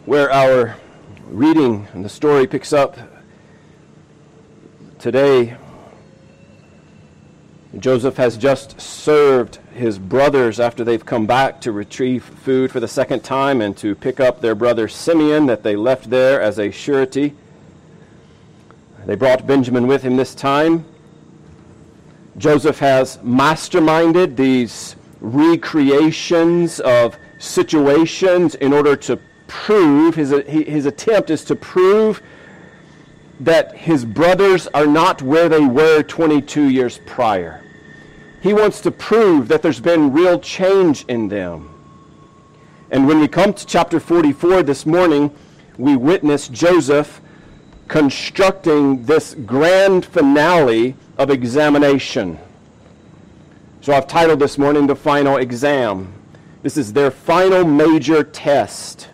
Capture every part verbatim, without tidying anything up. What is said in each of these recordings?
where our reading and the story picks up today. Joseph has just served his brothers after they've come back to retrieve food for the second time and to pick up their brother Simeon that they left there as a surety. They brought Benjamin with him this time. Joseph has masterminded these recreations of situations in order to prove, his, his attempt is to prove that his brothers are not where they were twenty-two years prior. He wants to prove that there's been real change in them. And when we come to chapter forty-four this morning, we witness Joseph constructing this grand finale of examination. So I've titled this morning The Final Exam. This is their final major test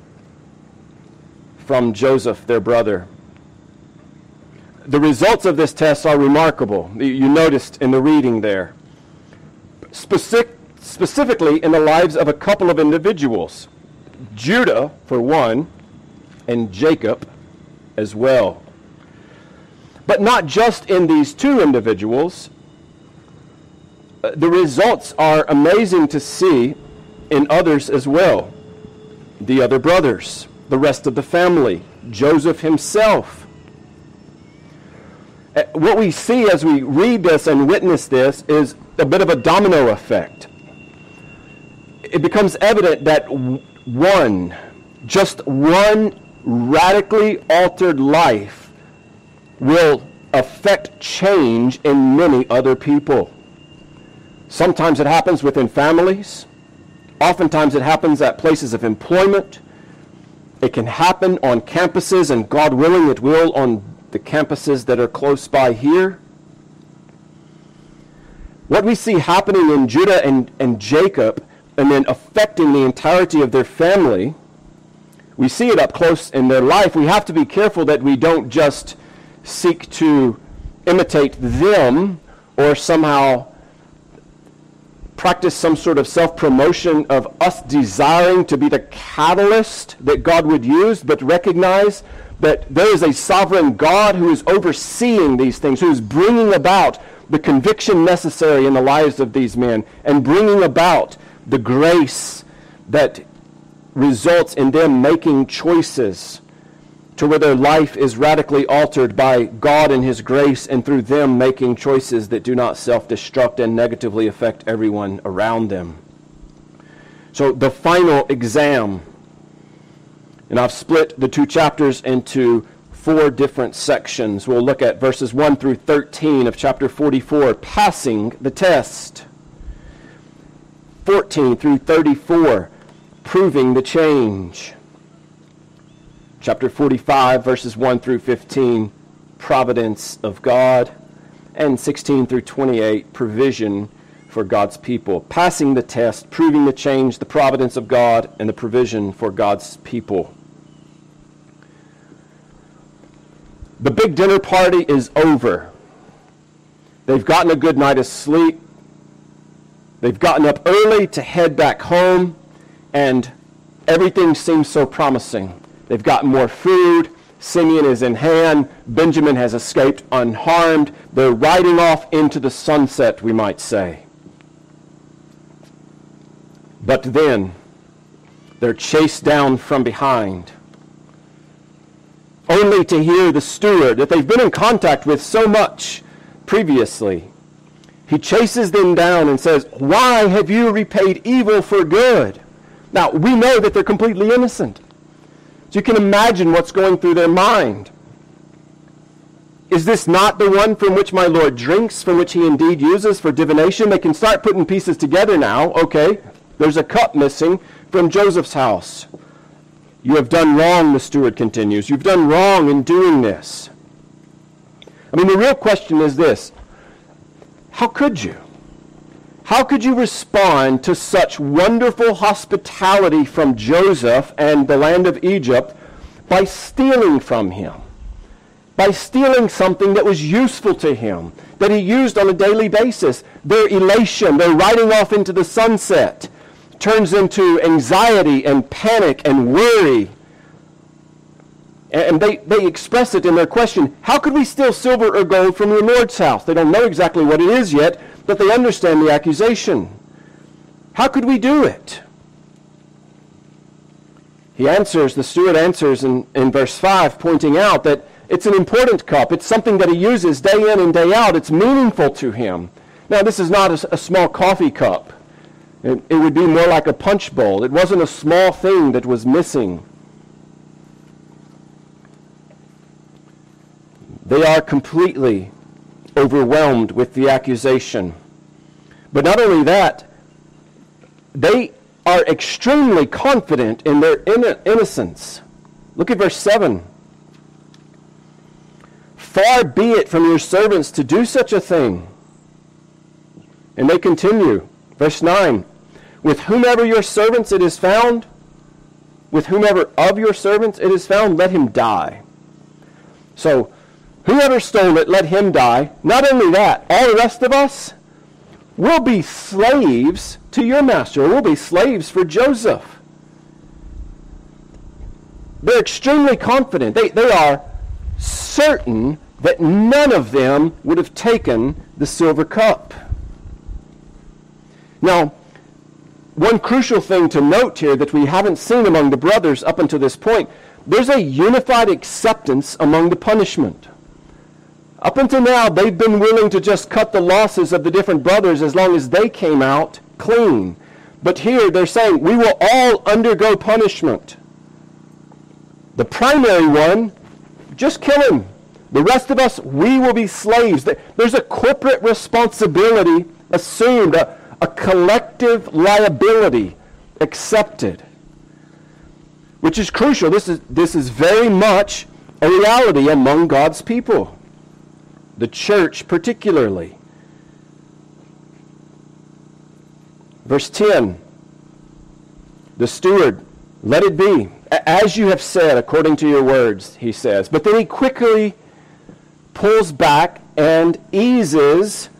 from Joseph, their brother. The results of this test are remarkable. You noticed in the reading there. Specific, specifically in the lives of a couple of individuals. Judah, for one, and Jacob as well. But not just in these two individuals. The results are amazing to see in others as well. The other brothers, the rest of the family, Joseph himself. What we see as we read this and witness this is a bit of a domino effect. It becomes evident that one, just one radically altered life will affect change in many other people. Sometimes it happens within families. Oftentimes it happens at places of employment. It can happen on campuses, and God willing it will on the campuses that are close by here. What we see happening in Judah and, and Jacob, and then affecting the entirety of their family, we see it up close in their life. We have to be careful that we don't just seek to imitate them or somehow practice some sort of self-promotion of us desiring to be the catalyst that God would use, but recognize that there is a sovereign God who is overseeing these things, who is bringing about the conviction necessary in the lives of these men and bringing about the grace that results in them making choices to where their life is radically altered by God and His grace, and through them making choices that do not self-destruct and negatively affect everyone around them. So the final exam, and I've split the two chapters into four different sections. We'll look at verses one through thirteen of chapter forty-four, passing the test. fourteen through thirty-four, proving the change. Chapter forty-five, verses one through fifteen, providence of God. And sixteen through twenty-eight, provision for God's people. Passing the test, proving the change, the providence of God, and the provision for God's people. The big dinner party is over. They've gotten a good night of sleep. They've gotten up early to head back home, and everything seems so promising. They've gotten more food. Simeon is in hand. Benjamin has escaped unharmed. They're riding off into the sunset, we might say. But then, they're chased down from behind, only to hear the steward that they've been in contact with so much previously. He chases them down and says, "Why have you repaid evil for good?" Now, we know that they're completely innocent. So you can imagine what's going through their mind. Is this not the one from which my Lord drinks, from which he indeed uses for divination? They can start putting pieces together now. Okay, there's a cup missing from Joseph's house. You have done wrong, the steward continues. You've done wrong in doing this. I mean, the real question is this. How could you? How could you respond to such wonderful hospitality from Joseph and the land of Egypt by stealing from him? By stealing something that was useful to him, that he used on a daily basis. Their elation, their riding off into the sunset, turns into anxiety and panic and worry And they, they express it in their question, how could we steal silver or gold from your Lord's house? They don't know exactly what it is yet, but they understand the accusation. How could we do it? He answers, the steward answers in, in verse five, pointing out that it's an important cup. It's something that he uses day in and day out. It's meaningful to him. Now, this is not a, a small coffee cup. It, it would be more like a punch bowl. It wasn't a small thing that was missing. They are completely overwhelmed with the accusation. But not only that, they are extremely confident in their innocence. Look at verse seven. Far be it from your servants to do such a thing. And they continue. Verse nine. With whomever your servants it is found, with whomever of your servants it is found, let him die. So, whoever stole it, let him die. Not only that, all the rest of us will be slaves to your master. We'll be slaves for Joseph. They're extremely confident. They, they are certain that none of them would have taken the silver cup. Now, one crucial thing to note here that we haven't seen among the brothers up until this point, there's a unified acceptance among the punishment. Up until now, they've been willing to just cut the losses of the different brothers as long as they came out clean. But here they're saying, we will all undergo punishment. The primary one, just kill him. The rest of us, we will be slaves. There's a corporate responsibility assumed, a, a collective liability accepted, which is crucial. This is, this is very much a reality among God's people. The church particularly. Verse ten, the steward, let it be, as you have said, according to your words, he says. But then he quickly pulls back and eases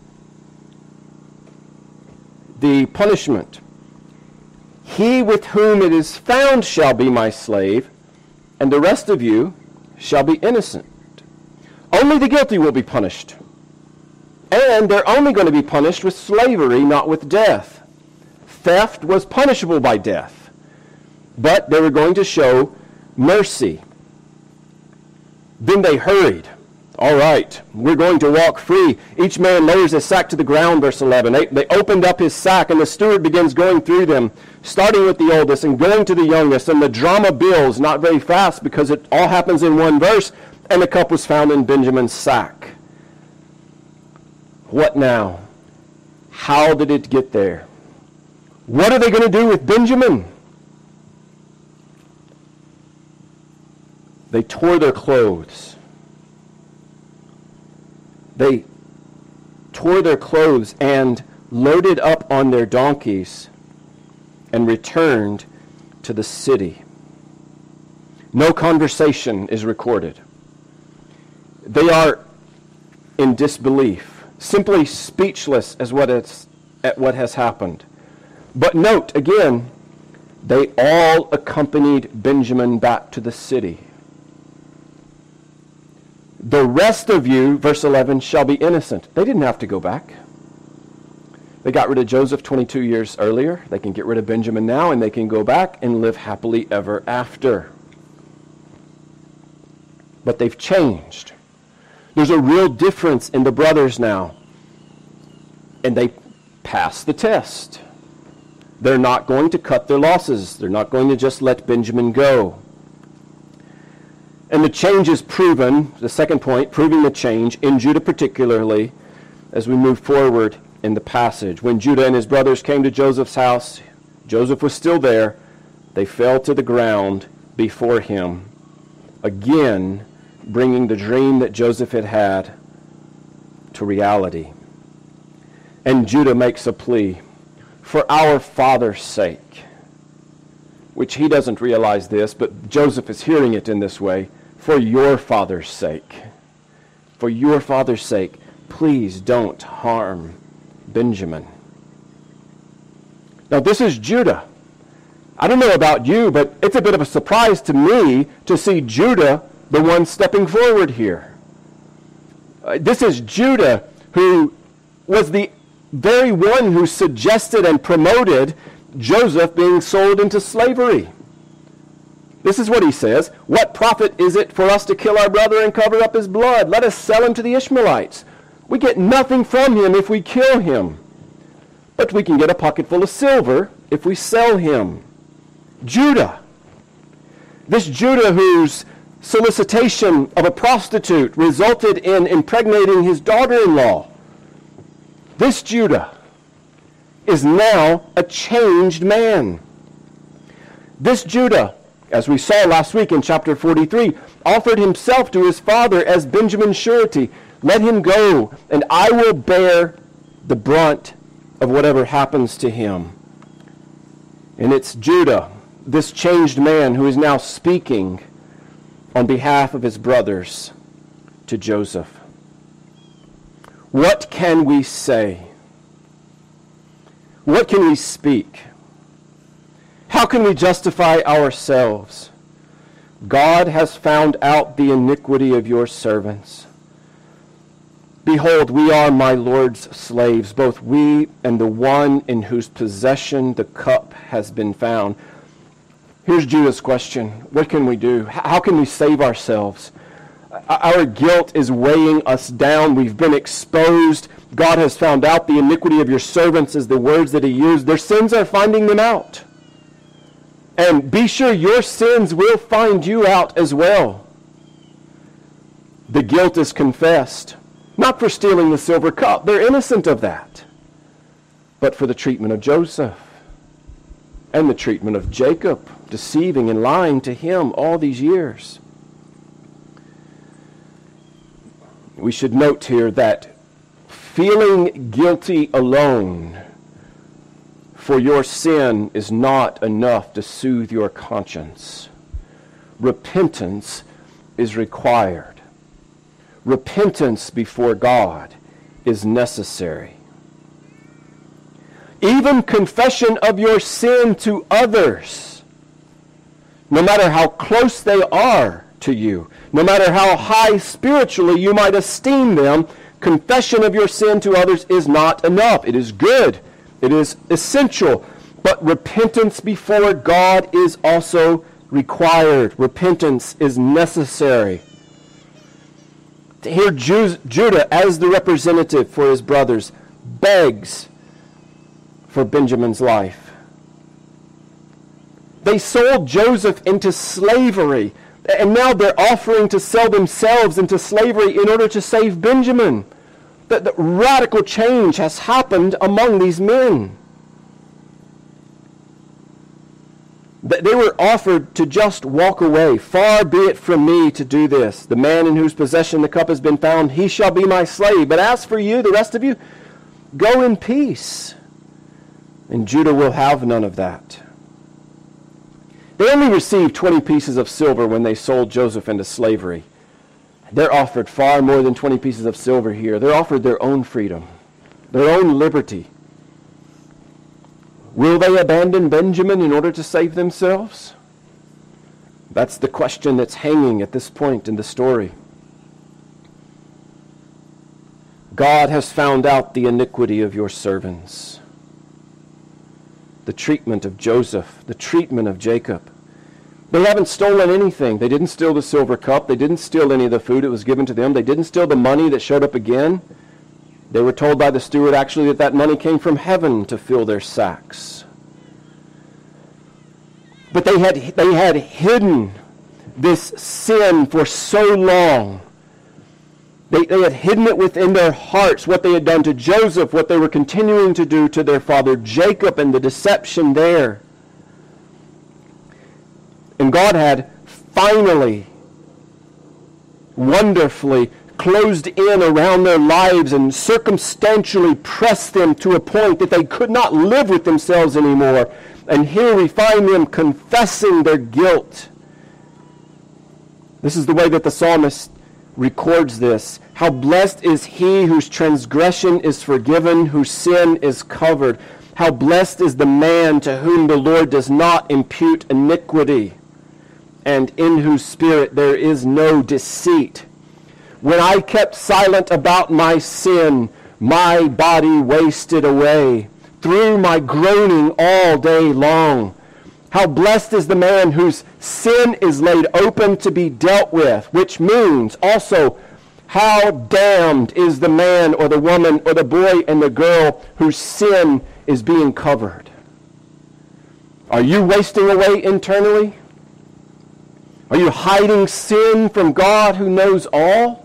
the punishment. He with whom it is found shall be my slave, and the rest of you shall be innocent. Only the guilty will be punished. And they're only going to be punished with slavery, not with death. Theft was punishable by death. But they were going to show mercy. Then they hurried. All right, we're going to walk free. Each man lowers his sack to the ground, verse eleven. They, they opened up his sack, and the steward begins going through them, starting with the oldest and going to the youngest. And the drama builds, not very fast, because it all happens in one verse. And the cup was found in Benjamin's sack. What now? How did it get there? What are they going to do with Benjamin? They tore their clothes. They tore their clothes and loaded up on their donkeys and returned to the city. No conversation is recorded. They are in disbelief, simply speechless as what it's, at what has happened. But note, again, they all accompanied Benjamin back to the city. The rest of you, verse eleven, shall be innocent. They didn't have to go back. They got rid of Joseph twenty-two years earlier. They can get rid of Benjamin now, and they can go back and live happily ever after. But they've changed. There's a real difference in the brothers now. And they passed the test. They're not going to cut their losses. They're not going to just let Benjamin go. And the change is proven, the second point, proving the change, in Judah particularly, as we move forward in the passage. When Judah and his brothers came to Joseph's house, Joseph was still there. They fell to the ground before him, again bringing the dream that Joseph had had to reality. And Judah makes a plea, for our father's sake, which he doesn't realize this, but Joseph is hearing it in this way. For your father's sake, for your father's sake, please don't harm Benjamin. Now this is Judah. I don't know about you, but it's a bit of a surprise to me to see Judah, the one stepping forward here. Uh, this is Judah, who was the very one who suggested and promoted Joseph being sold into slavery. This is what he says: "What profit is it for us to kill our brother and cover up his blood? Let us sell him to the Ishmaelites. We get nothing from him if we kill him, but we can get a pocket full of silver if we sell him." Judah. This Judah whose solicitation of a prostitute resulted in impregnating his daughter-in-law. This Judah is now a changed man. This Judah, as we saw last week in chapter forty-three, offered himself to his father as Benjamin's surety. "Let him go, and I will bear the brunt of whatever happens to him." And it's Judah, this changed man, who is now speaking on behalf of his brothers to Joseph. What can we say? What can we speak? How can we justify ourselves? God has found out the iniquity of your servants. Behold, we are my Lord's slaves, both we and the one in whose possession the cup has been found. Here's Judah's question. What can we do? How can we save ourselves? Our guilt is weighing us down. We've been exposed. God has found out the iniquity of your servants, is the words that he used. Their sins are finding them out. And be sure your sins will find you out as well. The guilt is confessed. Not for stealing the silver cup. They're innocent of that. But for the treatment of Joseph. And the treatment of Jacob, deceiving and lying to him all these years. We should note here that feeling guilty alone for your sin is not enough to soothe your conscience. Repentance is required. Repentance before God is necessary. Even confession of your sin to others, no matter how close they are to you, no matter how high spiritually you might esteem them, confession of your sin to others is not enough. It is good. It is essential. But repentance before God is also required. Repentance is necessary. Here Judah, as the representative for his brothers, begs for Benjamin's life. They sold Joseph into slavery, and now they're offering to sell themselves into slavery in order to save Benjamin. The, the radical change has happened among these men. They were offered to just walk away. "Far be it from me to do this. The man in whose possession the cup has been found, he shall be my slave. But as for you, the rest of you, go in peace." And Judah will have none of that. They only received twenty pieces of silver when they sold Joseph into slavery. They're offered far more than twenty pieces of silver here. They're offered their own freedom, their own liberty. Will they abandon Benjamin in order to save themselves? That's the question that's hanging at this point in the story. God has found out the iniquity of your servants. The treatment of Joseph, the treatment of Jacob. They haven't stolen anything. They didn't steal the silver cup. They didn't steal any of the food that was given to them. They didn't steal the money that showed up again. They were told by the steward actually that that money came from heaven to fill their sacks. But they had, they had hidden this sin for so long. They, they had hidden it within their hearts, what they had done to Joseph, what they were continuing to do to their father Jacob, and the deception there. And God had finally, wonderfully closed in around their lives and circumstantially pressed them to a point that they could not live with themselves anymore. And here we find them confessing their guilt. This is the way that the psalmist records this. How blessed is he whose transgression is forgiven, whose sin is covered. How blessed is the man to whom the Lord does not impute iniquity, and in whose spirit there is no deceit. When I kept silent about my sin, my body wasted away through my groaning all day long. How blessed is the man whose sin is laid open to be dealt with, which means also how damned is the man or the woman or the boy and the girl whose sin is being covered. Are you wasting away internally? Are you hiding sin from God who knows all?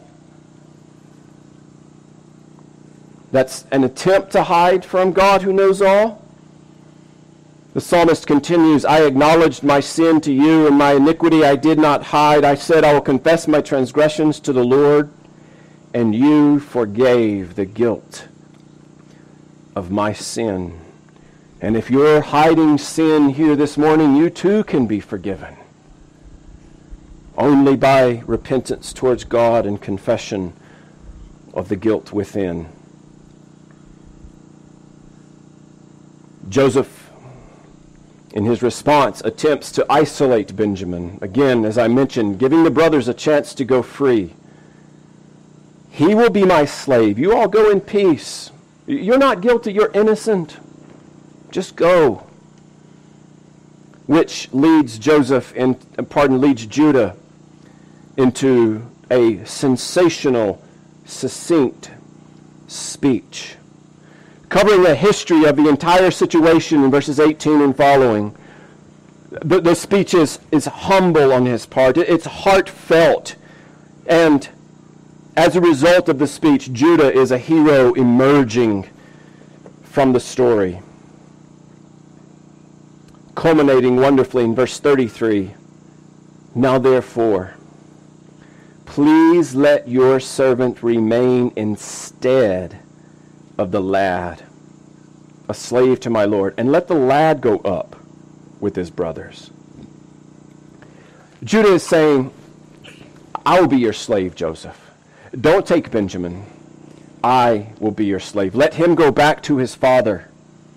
That's an attempt to hide from God who knows all. The psalmist continues, I acknowledged my sin to you, and my iniquity I did not hide. I said, I will confess my transgressions to the Lord, and you forgave the guilt of my sin. And if you're hiding sin here this morning, you too can be forgiven. Only by repentance towards God and confession of the guilt within. Joseph, in his response, attempts to isolate Benjamin. Again, as I mentioned, giving the brothers a chance to go free. He will be my slave. You all go in peace. You're not guilty. You're innocent. Just go. Which leads Joseph, and pardon, leads Judah into a sensational, succinct speech, covering the history of the entire situation in verses eighteen and following. The, the speech is, is humble on his part. It's heartfelt. And as a result of the speech, Judah is a hero emerging from the story, culminating wonderfully in verse thirty-three. Now therefore, please let your servant remain instead of the lad, a slave to my Lord, and let the lad go up with his brothers. Judah is saying, I will be your slave, Joseph. Don't take Benjamin. I will be your slave. Let him go back to his father.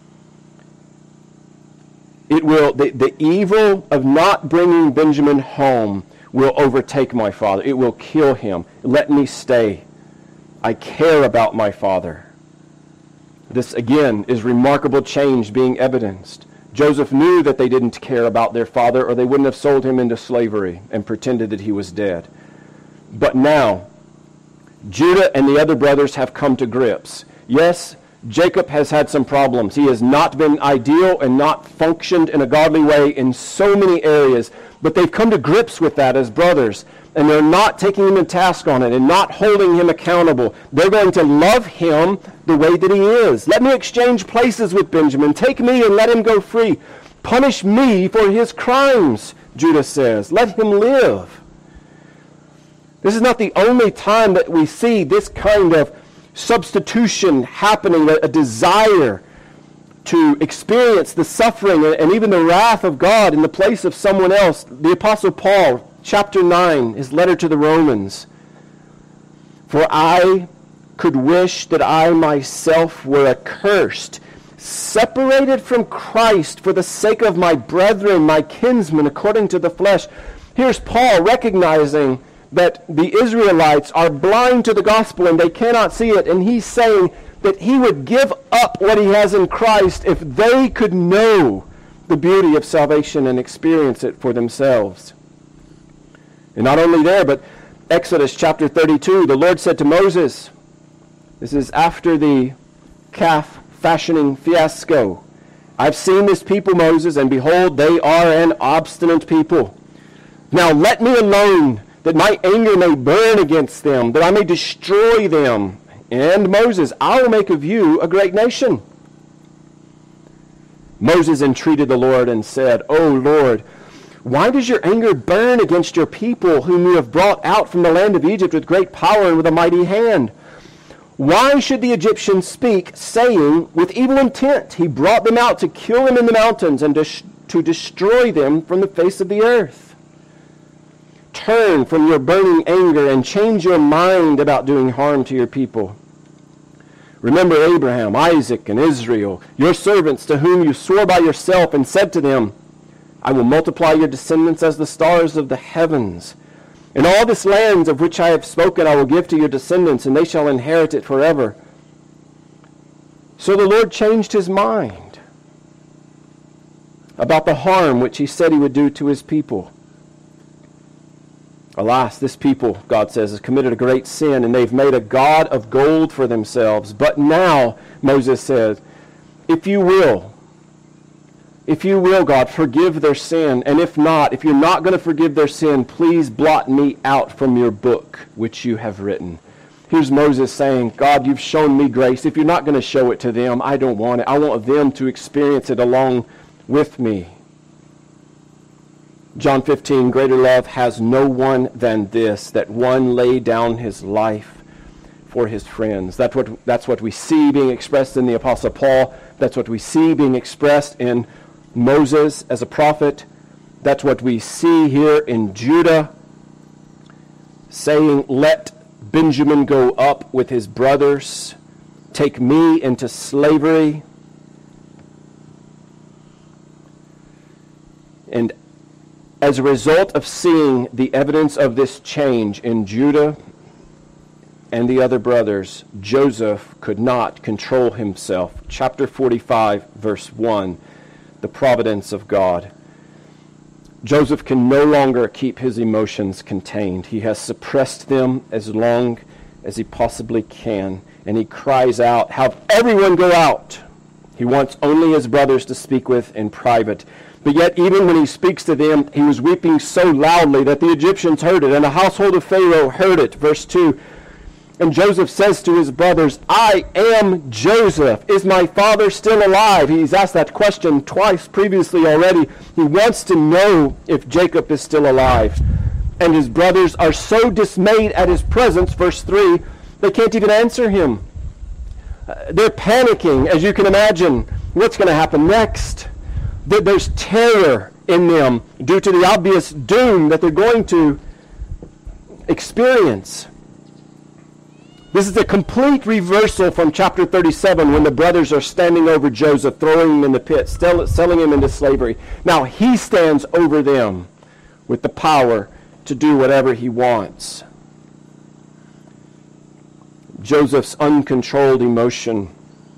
It will, the, the evil of not bringing Benjamin home will overtake my father. It will kill him. Let me stay. I care about my father. This, again, is remarkable change being evidenced. Joseph knew that they didn't care about their father, or they wouldn't have sold him into slavery and pretended that he was dead. But now, Judah and the other brothers have come to grips. Yes, Jacob has had some problems. He has not been ideal and not functioned in a godly way in so many areas, but they've come to grips with that as brothers. And they're not taking him to task on it and not holding him accountable. They're going to love him the way that he is. Let me exchange places with Benjamin. Take me and let him go free. Punish me for his crimes, Judah says. Let him live. This is not the only time that we see this kind of substitution happening, a desire to experience the suffering and even the wrath of God in the place of someone else. The Apostle Paul, chapter nine, his letter to the Romans. For I could wish that I myself were accursed, separated from Christ for the sake of my brethren, my kinsmen, according to the flesh. Here's Paul recognizing that the Israelites are blind to the gospel and they cannot see it. And he's saying that he would give up what he has in Christ if they could know the beauty of salvation and experience it for themselves. And not only there, but Exodus chapter thirty-two, the Lord said to Moses, this is after the calf fashioning fiasco, I've seen this people, Moses, and behold, they are an obstinate people. Now let me alone, that my anger may burn against them, that I may destroy them. And Moses, I will make of you a great nation. Moses entreated the Lord and said, O Lord, why does your anger burn against your people, whom you have brought out from the land of Egypt with great power and with a mighty hand? Why should the Egyptians speak, saying, with evil intent, he brought them out to kill them in the mountains and to, sh- to destroy them from the face of the earth? Turn from your burning anger and change your mind about doing harm to your people. Remember Abraham, Isaac, and Israel, your servants to whom you swore by yourself and said to them, I will multiply your descendants as the stars of the heavens. And all this land of which I have spoken I will give to your descendants, and they shall inherit it forever. So the Lord changed his mind about the harm which he said he would do to his people. Alas, this people, God says, has committed a great sin, and they've made a god of gold for themselves. But now, Moses says, if you will, if you will, God, forgive their sin. And if not, if you're not going to forgive their sin, please blot me out from your book, which you have written. Here's Moses saying, God, you've shown me grace. If you're not going to show it to them, I don't want it. I want them to experience it along with me. John fifteen, greater love has no one than this, that one lay down his life for his friends. That's what, that's what we see being expressed in the Apostle Paul. That's what we see being expressed in Moses as a prophet. That's what we see here in Judah, saying, let Benjamin go up with his brothers, take me into slavery. And as a result of seeing the evidence of this change in Judah and the other brothers, Joseph could not control himself. Chapter forty-five, verse one, the providence of God. Joseph can no longer keep his emotions contained. He has suppressed them as long as he possibly can, and he cries out, have everyone go out. He wants only his brothers to speak with in private. But yet, even when he speaks to them, he was weeping so loudly that the Egyptians heard it, and the household of Pharaoh heard it. Verse two, and Joseph says to his brothers, I am Joseph. Is my father still alive? He's asked that question twice previously already. He wants to know if Jacob is still alive. And his brothers are so dismayed at his presence, verse three, they can't even answer him. Uh, they're panicking, as you can imagine. What's going to happen next? There's terror in them due to the obvious doom that they're going to experience. This is a complete reversal from chapter thirty-seven when the brothers are standing over Joseph, throwing him in the pit, selling him into slavery. Now he stands over them with the power to do whatever he wants. Joseph's uncontrolled emotion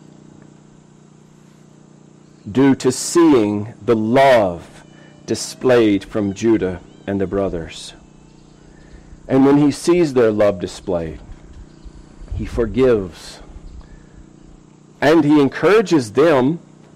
due to seeing the love displayed from Judah and the brothers. And when he sees their love displayed, he forgives. And he encourages them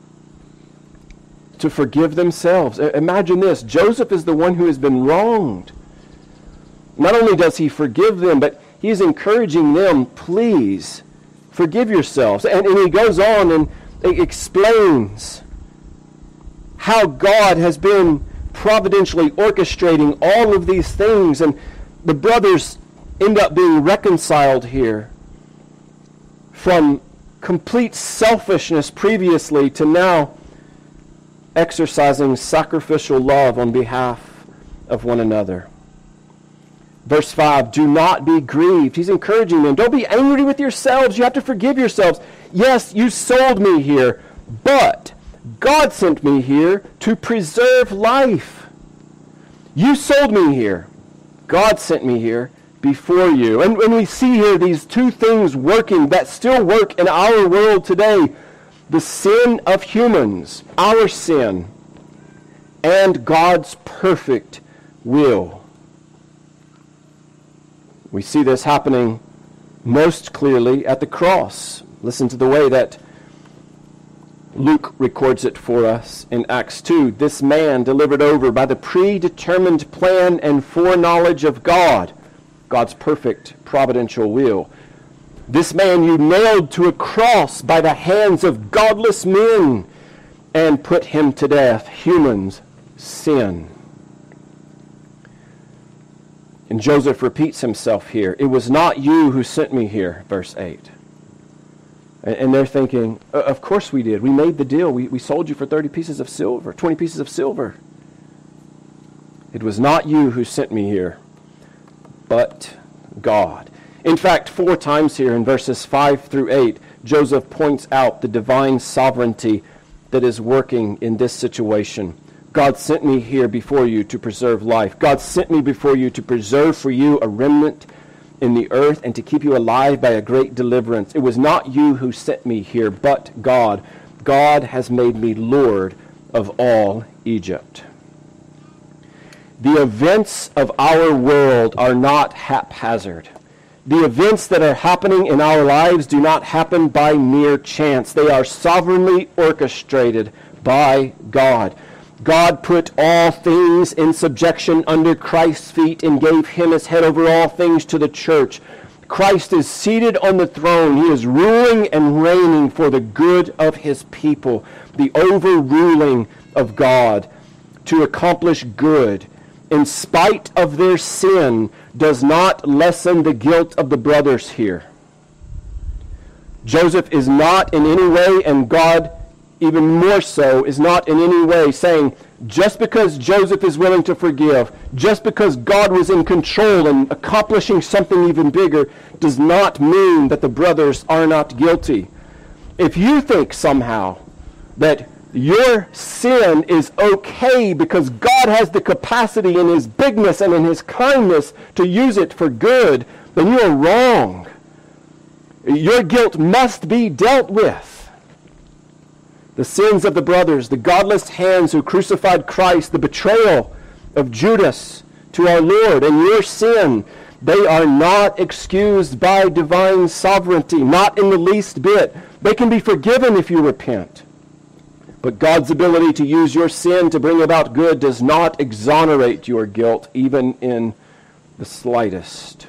to forgive themselves. Imagine this. Joseph is the one who has been wronged. Not only does he forgive them, but he is encouraging them, please, forgive yourselves. And, and he goes on and explains how God has been providentially orchestrating all of these things, and the brothers end up being reconciled here from complete selfishness previously to now exercising sacrificial love on behalf of one another. Verse five, do not be grieved. He's encouraging them. Don't be angry with yourselves. You have to forgive yourselves. Yes, you sold me here, but God sent me here to preserve life. You sold me here. God sent me here before you. And when we see here these two things working that still work in our world today, the sin of humans, our sin, and God's perfect will. We see this happening most clearly at the cross. Listen to the way that Luke records it for us in Acts two. This man delivered over by the predetermined plan and foreknowledge of God, God's perfect providential will. This man you nailed to a cross by the hands of godless men and put him to death. Humans sin. And Joseph repeats himself here. It was not you who sent me here, verse eight. And they're thinking, of course we did. We made the deal. We, we sold you for thirty pieces of silver, twenty pieces of silver. It was not you who sent me here, but God. In fact, four times here in verses five through eight, Joseph points out the divine sovereignty that is working in this situation. God sent me here before you to preserve life. God sent me before you to preserve for you a remnant in the earth and to keep you alive by a great deliverance. It was not you who sent me here, but God. God has made me Lord of all Egypt. The events of our world are not haphazard. The events that are happening in our lives do not happen by mere chance. They are sovereignly orchestrated by God. God put all things in subjection under Christ's feet and gave him as head over all things to the church. Christ is seated on the throne. He is ruling and reigning for the good of his people. The overruling of God to accomplish good in spite of their sin does not lessen the guilt of the brothers here. Joseph is not in any way, and God even more so, is not in any way saying, just because Joseph is willing to forgive, just because God was in control and accomplishing something even bigger, does not mean that the brothers are not guilty. If you think somehow that your sin is okay because God has the capacity in his bigness and in his kindness to use it for good, then you are wrong. Your guilt must be dealt with. The sins of the brothers, the godless hands who crucified Christ, the betrayal of Judas to our Lord, and your sin, they are not excused by divine sovereignty, not in the least bit. They can be forgiven if you repent. But God's ability to use your sin to bring about good does not exonerate your guilt, even in the slightest.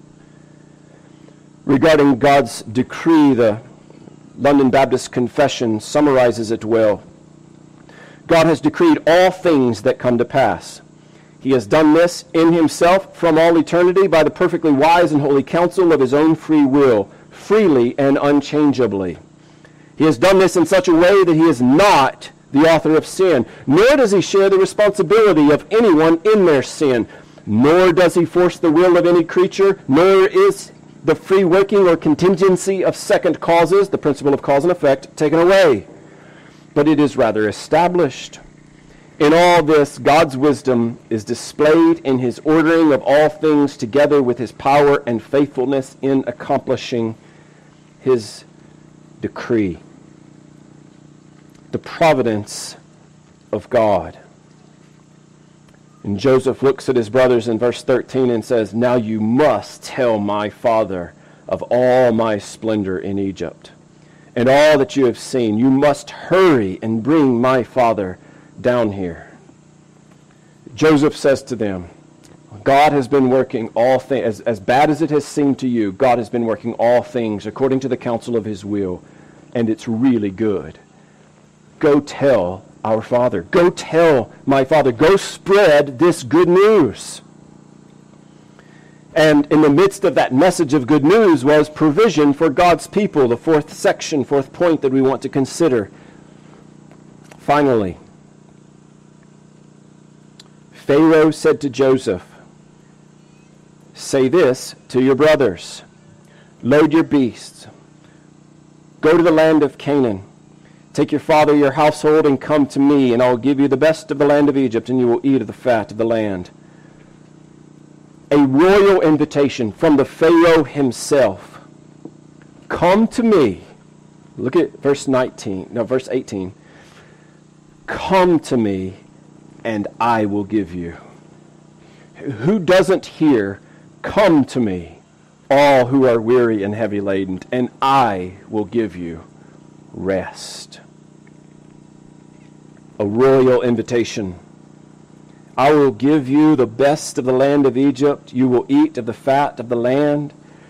Regarding God's decree, the London Baptist Confession summarizes it well. God has decreed all things that come to pass. He has done this in himself from all eternity by the perfectly wise and holy counsel of his own free will, freely and unchangeably. He has done this in such a way that he is not the author of sin, nor does he share the responsibility of anyone in their sin, nor does he force the will of any creature, nor is the free working or contingency of second causes, the principle of cause and effect, taken away. But it is rather established. In all this, God's wisdom is displayed in his ordering of all things together with his power and faithfulness in accomplishing his decree. The providence of God. And Joseph looks at his brothers in verse thirteen and says, "Now you must tell my father of all my splendor in Egypt, and all that you have seen. You must hurry and bring my father down here." Joseph says to them, God has been working all things, as, as bad as it has seemed to you, God has been working all things according to the counsel of his will, and it's really good. Go tell our father. Go tell my father. Go spread this good news. And in the midst of that message of good news was provision for God's people, the fourth section, fourth point that we want to consider. Finally, Pharaoh said to Joseph, "Say this to your brothers, load your beasts, go to the land of Canaan, take your father, your household, and come to me, and I will give you the best of the land of Egypt, and you will eat of the fat of the land." A royal invitation from the Pharaoh himself. Come to me. Look at verse nineteen, no, verse eighteen. Come to me, and I will give you. Who doesn't hear, "Come to me, all who are weary and heavy laden, and I will give you rest"? A royal invitation. I will give you the best of the land of Egypt. You will eat of the fat of the land.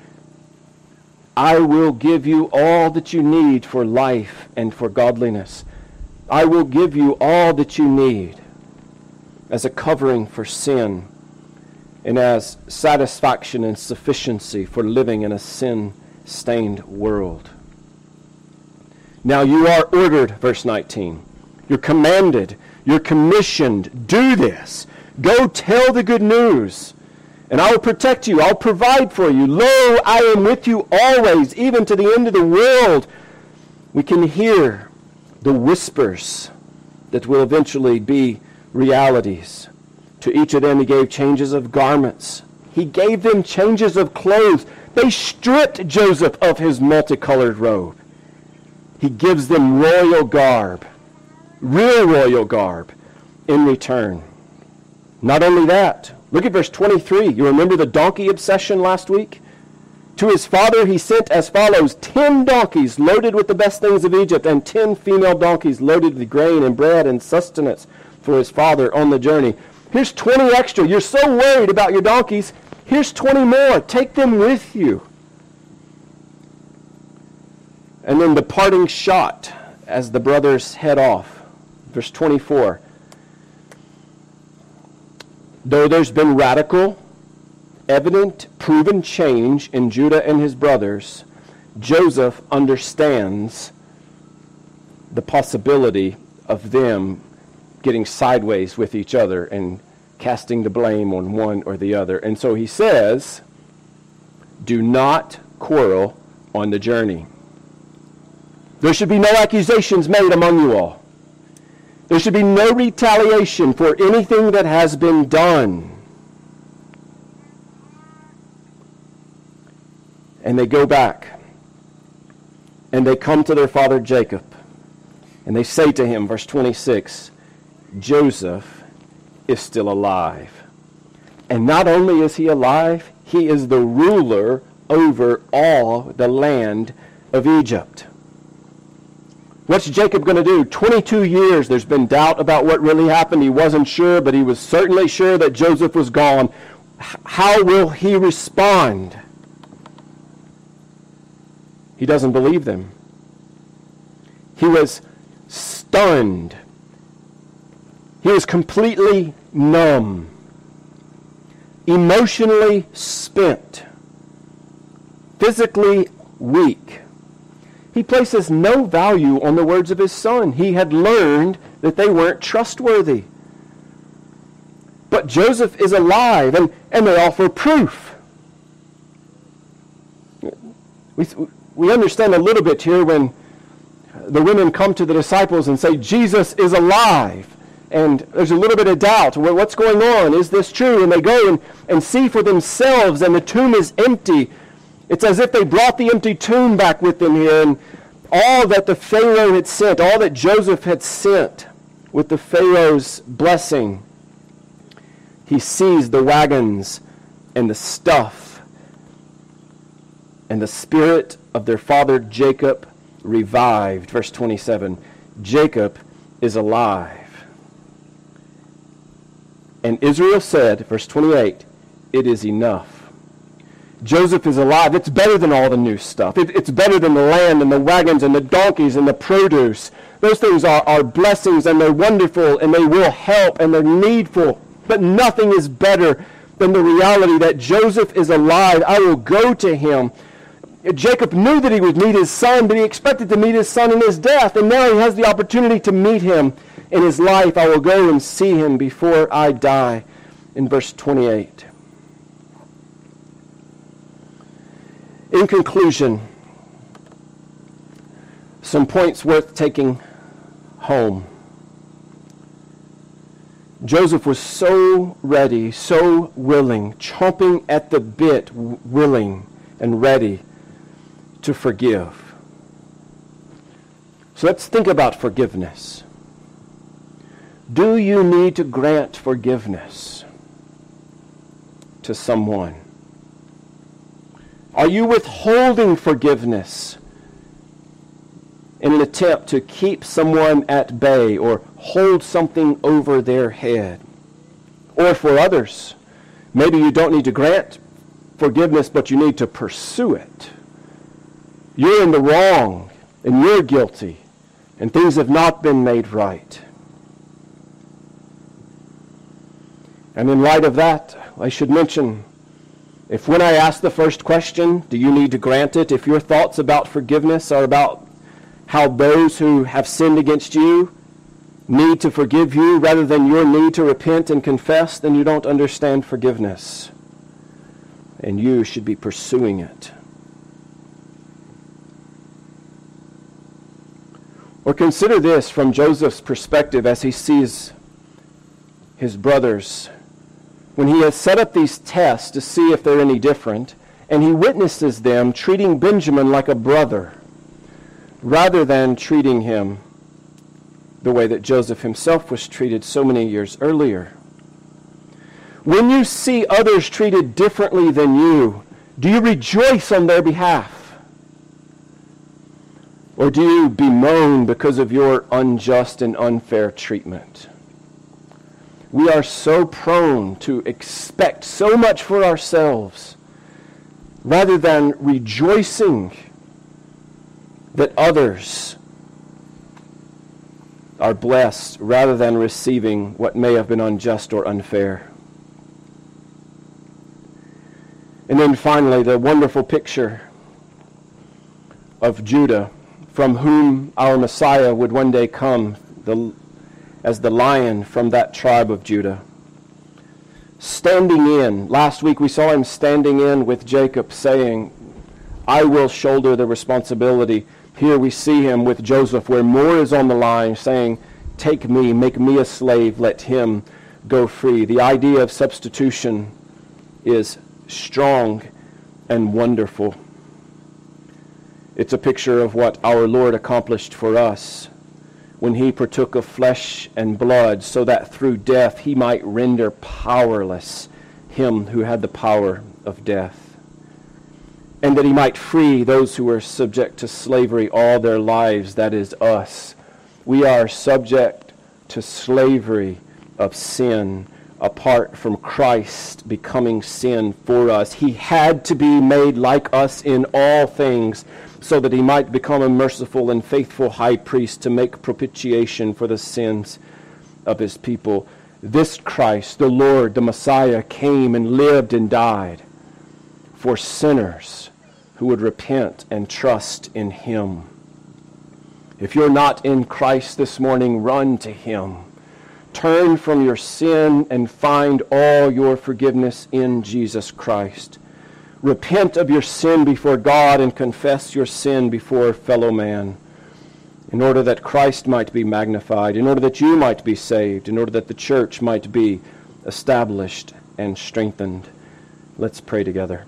I will give you all that you need for life and for godliness. I will give you all that you need as a covering for sin and as satisfaction and sufficiency for living in a sin-stained world. Now you are ordered, verse nineteen. You're commanded. You're commissioned. Do this. Go tell the good news. And I will protect you. I'll provide for you. Lo, I am with you always, even to the end of the world. We can hear the whispers that will eventually be realities. To each of them he gave changes of garments. He gave them changes of clothes. They stripped Joseph of his multicolored robe. He gives them royal garb, real royal garb, in return. Not only that, look at verse twenty-three. You remember the donkey obsession last week? To his father he sent as follows, ten donkeys loaded with the best things of Egypt, and ten female donkeys loaded with grain and bread and sustenance for his father on the journey. Here's twenty extra. You're so worried about your donkeys. Here's twenty more. Take them with you. And then the parting shot as the brothers head off. Verse twenty-four. Though there's been radical, evident, proven change in Judah and his brothers, Joseph understands the possibility of them getting sideways with each other and casting the blame on one or the other. And so he says, do not quarrel on the journey. There should be no accusations made among you all. There should be no retaliation for anything that has been done. And they go back, and they come to their father Jacob, and they say to him, verse twenty-six, Joseph is still alive. And not only is he alive, he is the ruler over all the land of Egypt. What's Jacob going to do? twenty-two years there's been doubt about what really happened. He wasn't sure, but he was certainly sure that Joseph was gone. How will he respond? He doesn't believe them. He was stunned. He was completely numb, emotionally spent, physically weak. He places no value on the words of his son. He had learned that they weren't trustworthy. But Joseph is alive, and, and they offer proof. We, we understand a little bit here when the women come to the disciples and say, Jesus is alive. And there's a little bit of doubt. Well, what's going on? Is this true? And they go and, and see for themselves, and the tomb is empty. It's as if they brought the empty tomb back with them here, and all that the Pharaoh had sent, all that Joseph had sent with the Pharaoh's blessing, he sees the wagons and the stuff, and the spirit of their father Jacob revived. Verse twenty-seven, Jacob is alive. And Israel said, verse twenty-eight, it is enough. Joseph is alive. It's better than all the new stuff. It, it's better than the land and the wagons and the donkeys and the produce. Those things are, are blessings, and they're wonderful, and they will help, and they're needful. But nothing is better than the reality that Joseph is alive. I will go to him. Jacob knew that he would meet his son, but he expected to meet his son in his death. And now he has the opportunity to meet him in his life. I will go and see him before I die. In verse twenty-eight. In conclusion, some points worth taking home. Joseph was so ready, so willing, chomping at the bit, willing and ready to forgive. So let's think about forgiveness. Do you need to grant forgiveness to someone? Are you withholding forgiveness in an attempt to keep someone at bay or hold something over their head? Or for others, maybe you don't need to grant forgiveness, but you need to pursue it. You're in the wrong, and you're guilty, and things have not been made right. And in light of that, I should mention, if when I ask the first question, do you need to grant it, if your thoughts about forgiveness are about how those who have sinned against you need to forgive you rather than your need to repent and confess, then you don't understand forgiveness. and you should be pursuing it. Or consider this from Joseph's perspective as he sees his brothers. When he has set up these tests to see if they're any different, and he witnesses them treating Benjamin like a brother, rather than treating him the way that Joseph himself was treated so many years earlier. When you see others treated differently than you, do you rejoice on their behalf? Or do you bemoan because of your unjust and unfair treatment? We are so prone to expect so much for ourselves, rather than rejoicing that others are blessed, rather than receiving what may have been unjust or unfair. And then finally, the wonderful picture of Judah, from whom our Messiah would one day come, the, as the lion from that tribe of Judah. Standing in. Last week we saw him standing in with Jacob, saying, I will shoulder the responsibility. Here we see him with Joseph, where more is on the line, saying, take me, make me a slave, let him go free. The idea of substitution is strong and wonderful. It's a picture of what our Lord accomplished for us when he partook of flesh and blood, so that through death he might render powerless him who had the power of death, and that he might free those who were subject to slavery all their lives, that is us. We are subject to slavery of sin apart from Christ becoming sin for us. He had to be made like us in all things so that he might become a merciful and faithful high priest to make propitiation for the sins of his people. This Christ, the Lord, the Messiah, came and lived and died for sinners who would repent and trust in him. If you're not in Christ this morning, run to him. Turn from your sin and find all your forgiveness in Jesus Christ. Repent of your sin before God and confess your sin before fellow man, in order that Christ might be magnified, in order that you might be saved, in order that the church might be established and strengthened. Let's pray together.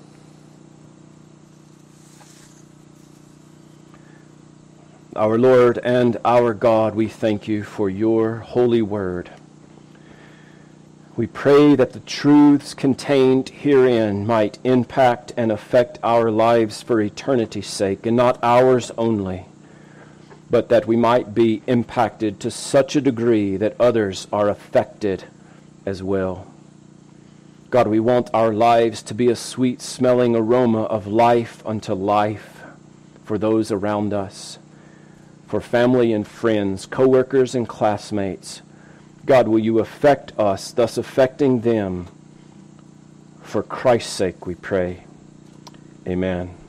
Our Lord and our God, we thank you for your holy word. We pray that the truths contained herein might impact and affect our lives for eternity's sake, and not ours only, but that we might be impacted to such a degree that others are affected as well. God, we want our lives to be a sweet-smelling aroma of life unto life for those around us, for family and friends, co-workers and classmates. God, will you affect us, thus affecting them? For Christ's sake we pray. Amen.